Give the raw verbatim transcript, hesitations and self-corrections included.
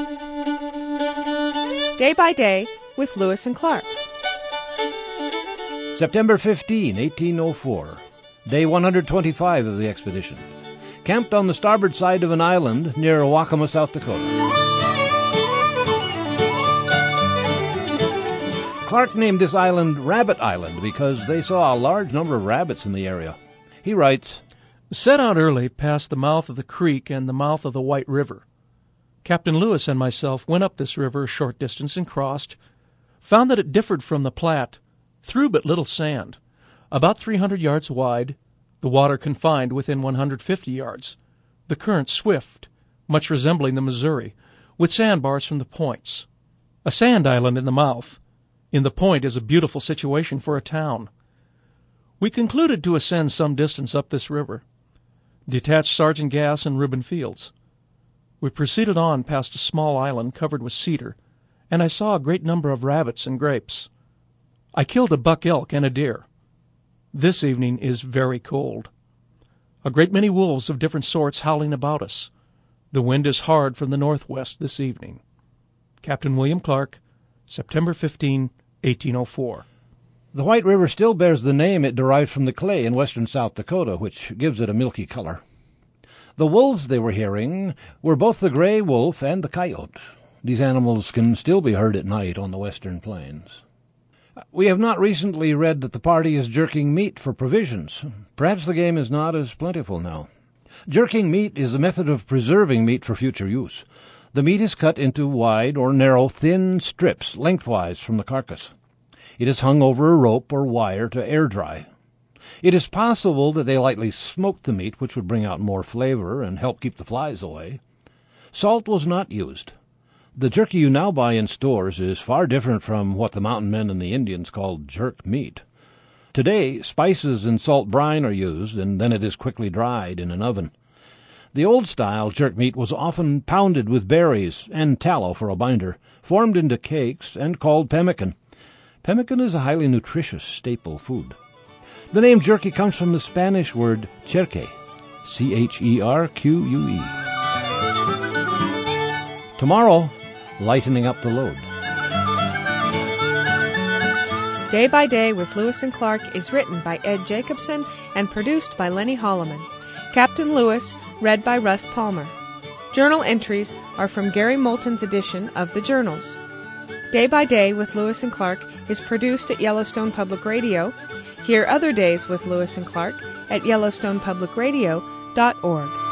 Day by Day with Lewis and Clark. September fifteenth, eighteen oh four. Day one hundred twenty-five of the expedition. Camped on the starboard side of an island near Wakima, South Dakota. Clark named this island Rabbit Island because they saw a large number of rabbits in the area. He writes, Set out early past the mouth of the creek and the mouth of the White River. Captain Lewis and myself went up this river a short distance and crossed, found that it differed from the Platte, through but little sand, about three hundred yards wide, the water confined within one hundred fifty yards, the current swift, much resembling the Missouri, with sandbars from the points. A sand island in the mouth. In the point is a beautiful situation for a town. We concluded to ascend some distance up this river, detached Sergeant Gas and Reuben Fields. We proceeded on past a small island covered with cedar, and I saw a great number of rabbits and grapes. I killed a buck elk and a deer. This evening is very cold. A great many wolves of different sorts howling about us. The wind is hard from the northwest this evening. Captain William Clark, September fifteenth, eighteen oh four. The White River still bears the name it derived from the clay in western South Dakota, which gives it a milky color. The wolves they were hearing were both the gray wolf and the coyote. These animals can still be heard at night on the western plains. We have not recently read that the party is jerking meat for provisions. Perhaps the game is not as plentiful now. Jerking meat is a method of preserving meat for future use. The meat is cut into wide or narrow thin strips lengthwise from the carcass. It is hung over a rope or wire to air dry. It is possible that they lightly smoked the meat, which would bring out more flavor and help keep the flies away. Salt was not used. The jerky you now buy in stores is far different from what the mountain men and the Indians called jerk meat. Today, spices and salt brine are used, and then it is quickly dried in an oven. The old-style jerk meat was often pounded with berries and tallow for a binder, formed into cakes, and called pemmican. Pemmican is a highly nutritious staple food. The name jerky comes from the Spanish word cerque, C H E R Q U E. Tomorrow, lightening up the load. Day by Day with Lewis and Clark is written by Ed Jacobson and produced by Lenny Holloman. Captain Lewis, read by Russ Palmer. Journal entries are from Gary Moulton's edition of the Journals. Day by Day with Lewis and Clark is produced at Yellowstone Public Radio. Hear other days with Lewis and Clark at yellowstone public radio dot org.